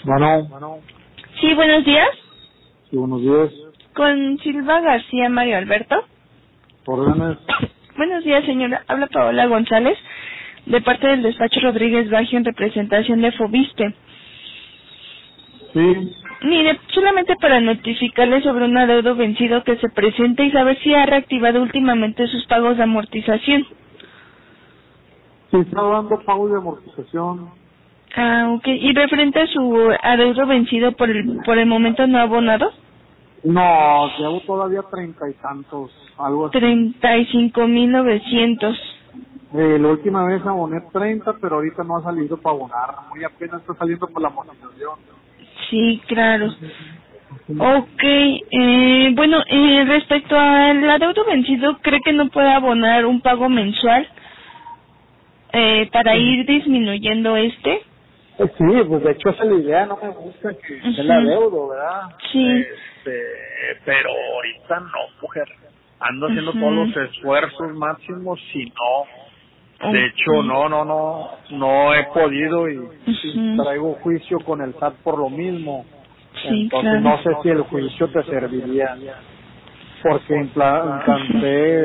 Bueno, Sí, buenos días. sí, buenos días. Con Silva García Mario Alberto. Órdenes. Buenos días, señora. Habla Paola González, de parte del despacho Rodríguez Baggio en representación de Fobiste. Sí, Mire, solamente para notificarle sobre un adeudo vencido que se presenta y saber si ha reactivado últimamente sus pagos de amortización. sí, está dando pago de amortización. Ah, ok. ¿Y referente a su adeudo vencido por el momento no abonado? No, llevo todavía 30 y tantos, algo así. 35,900. La última vez aboné 30, pero ahorita no ha salido para abonar. Muy apenas está saliendo por la amortización. Sí, claro. Ok, bueno, respecto al adeudo vencido, ¿cree que no puede abonar un pago mensual para ir disminuyendo este? Sí, pues de hecho esa es la idea, no me gusta que esté el adeudo, ¿verdad? Sí. Pero ahorita no, mujer. Ando haciendo todos Ujú. los esfuerzos máximos y no. De hecho, Ok. no he podido y Ujú. traigo juicio con el SAT por lo mismo. Sí, Entonces claro. no sé si el juicio te serviría, porque implanté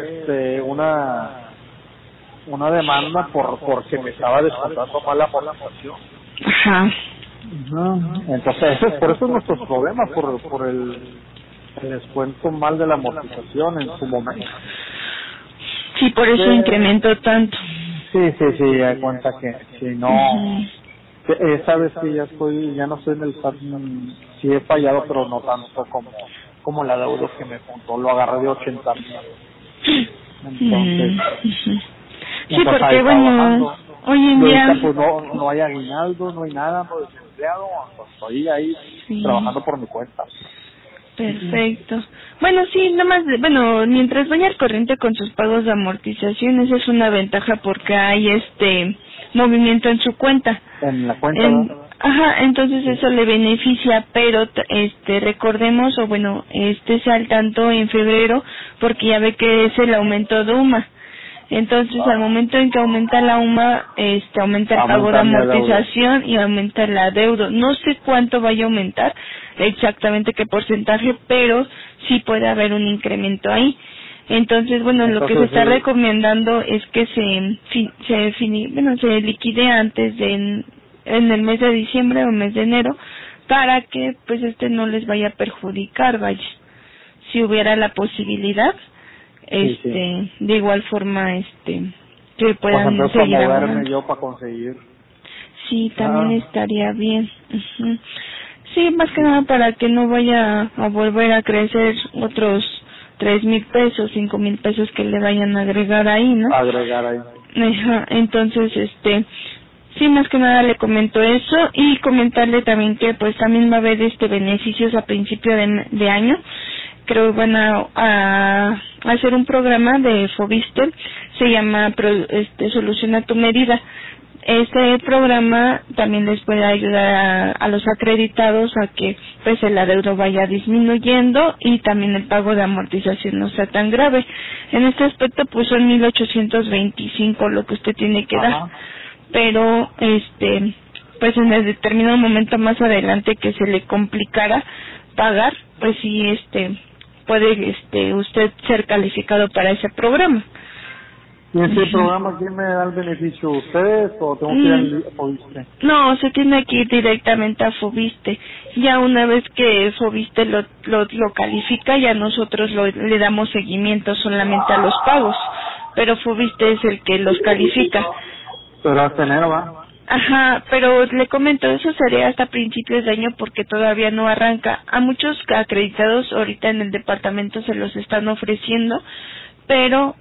una demanda porque me estaba descontando mal la amortización. Ajá. Entonces por eso es nuestros problemas, por el descuento mal de la amortización en su momento. Sí, por eso De- incrementó tanto. sí, da cuenta que si no, Ujú. esa vez que ya no estoy en el SAT, sí he fallado, pero no tanto como la deuda que me juntó, lo agarré de 80,000. Entonces, Ujú. Sí, entonces ahí porque estaba bueno, bajando. hoy Y en ahorita día... pues no hay aguinaldo, no hay nada, no desempleado, pues, estoy ahí Sí. trabajando por mi cuenta. Perfecto. Bueno, sí, nada más, bueno, mientras vaya al corriente con sus pagos de amortización, esa es una ventaja porque hay movimiento en su cuenta. En la cuenta, ¿verdad? Ajá, entonces Sí. eso le beneficia, pero recordemos, o bueno, estés al tanto en febrero, porque ya ve que es el aumento de UMA. Entonces, al momento en que aumenta la UMA, aumenta el pago de Aumentar mi adeudo. amortización y aumenta el adeudo. No sé cuánto vaya a aumentar, exactamente qué porcentaje, pero sí puede haber un incremento ahí. Entonces, bueno, lo que se Entonces, está recomendando es que se liquide antes en el mes de diciembre o mes de enero, para que pues no les vaya a perjudicar, vaya. Si hubiera la posibilidad, sí. de igual forma, que Pues puedan entonces a seguir moverme abonando. yo para conseguir. Sí, también Ah, estaría bien. Ujú. Sí, más que sí. nada para que no vaya a volver a crecer otros 3,000 pesos, 5,000 pesos que le vayan a agregar ahí, ¿no? Agregar ahí. Ajá, entonces, sí, más que nada le comento eso y comentarle también que pues también va a haber beneficios a principio de año. Creo que van a hacer un programa de Fobiste, se llama Soluciona tu Medida. Este programa también les puede ayudar a los acreditados a que pues el adeudo vaya disminuyendo y también el pago de amortización no sea tan grave. En este aspecto pues son 1,825 lo que usted tiene que dar, Ajá. pero pues en el determinado momento más adelante que se le complicara pagar, pues sí puede usted ser calificado para ese programa. ¿Y ese Ujú. programa quién me da el beneficio? ¿Ustedes o tengo que ir Mm, al oíste? No, se tiene que ir directamente a Fobiste. Ya una vez que Fobiste lo califica, ya nosotros le damos seguimiento solamente a los pagos, pero Fobiste es el que los califica. Pero hasta enero va. Ajá, pero le comento, eso sería hasta principios de año porque todavía no arranca. A muchos acreditados ahorita en el departamento se los están ofreciendo, pero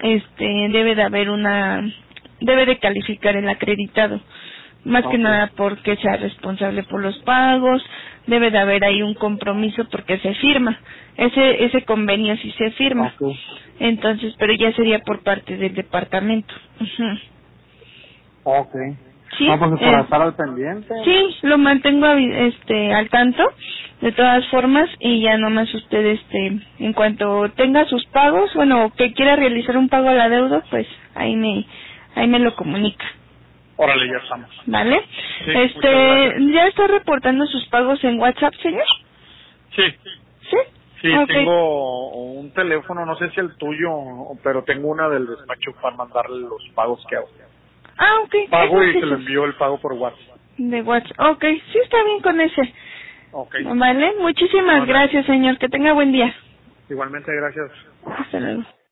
debe de calificar el acreditado. Más que Ok. nada porque sea responsable por los pagos, debe de haber ahí un compromiso porque se firma. Ese convenio sí se firma. Ok. Entonces, pero ya sería por parte del departamento. Ujú. Ok. Sí, No, pues para estar al pendiente. sí, lo mantengo al tanto de todas formas y ya nomás usted en cuanto tenga sus pagos, bueno, que quiera realizar un pago a la deuda, pues ahí me lo comunica. Órale, ya estamos. ¿Vale? Sí, muchas gracias. ¿Ya está reportando sus pagos en WhatsApp, señor? Sí, ¿Sí? sí, Okay. tengo un teléfono, no sé si el tuyo, pero tengo una del despacho para mandarle los pagos que hago. Ok. Pago y Entonces, se lo envío el pago por WhatsApp. de WhatsApp. Ok, sí está bien con ese. Ok. Vale, muchísimas Vale. gracias, señor. Que tenga buen día. Igualmente, gracias. Hasta luego.